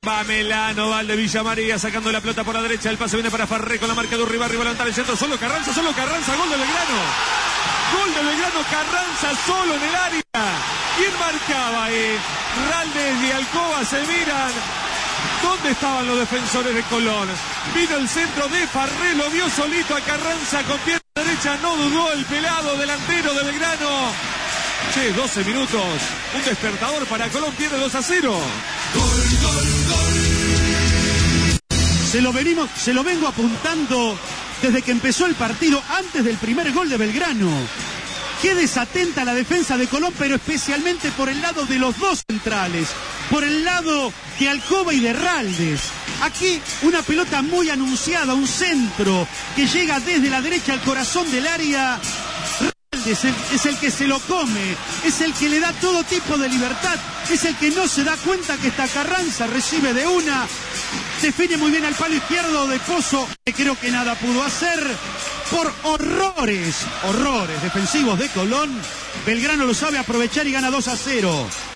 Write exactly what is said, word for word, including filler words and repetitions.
Pamelano, Valde Villa María sacando la pelota por la derecha. El pase viene para Farré con la marca de Urribarri. Va a levantar el centro. Solo Carranza, solo Carranza. Gol de Belgrano. Gol de Belgrano. Carranza solo en el área. ¿Quién marcaba ahí? Raldes y Alcoba se miran. ¿Dónde estaban los defensores de Colón? Vino el centro de Farré. Lo vio solito a Carranza con pierna derecha. No dudó el pelado delantero de Belgrano. Che, doce minutos. Un despertador para Colón. Pierde dos a cero. Gol, gol, gol. Se lo venimos, se lo vengo apuntando desde que empezó el partido, antes del primer gol de Belgrano. Qué desatenta la defensa de Colón, pero especialmente por el lado de los dos centrales, por el lado de Alcoba y de Raldes. Aquí una pelota muy anunciada, un centro que llega desde la derecha al corazón del área. Es el, es el que se lo come, es el que le da todo tipo de libertad, es el que no se da cuenta que está Carranza, recibe de una, define muy bien al palo izquierdo de Pozo, que creo que nada pudo hacer, por horrores, horrores defensivos de Colón. Belgrano lo sabe aprovechar y gana dos a cero.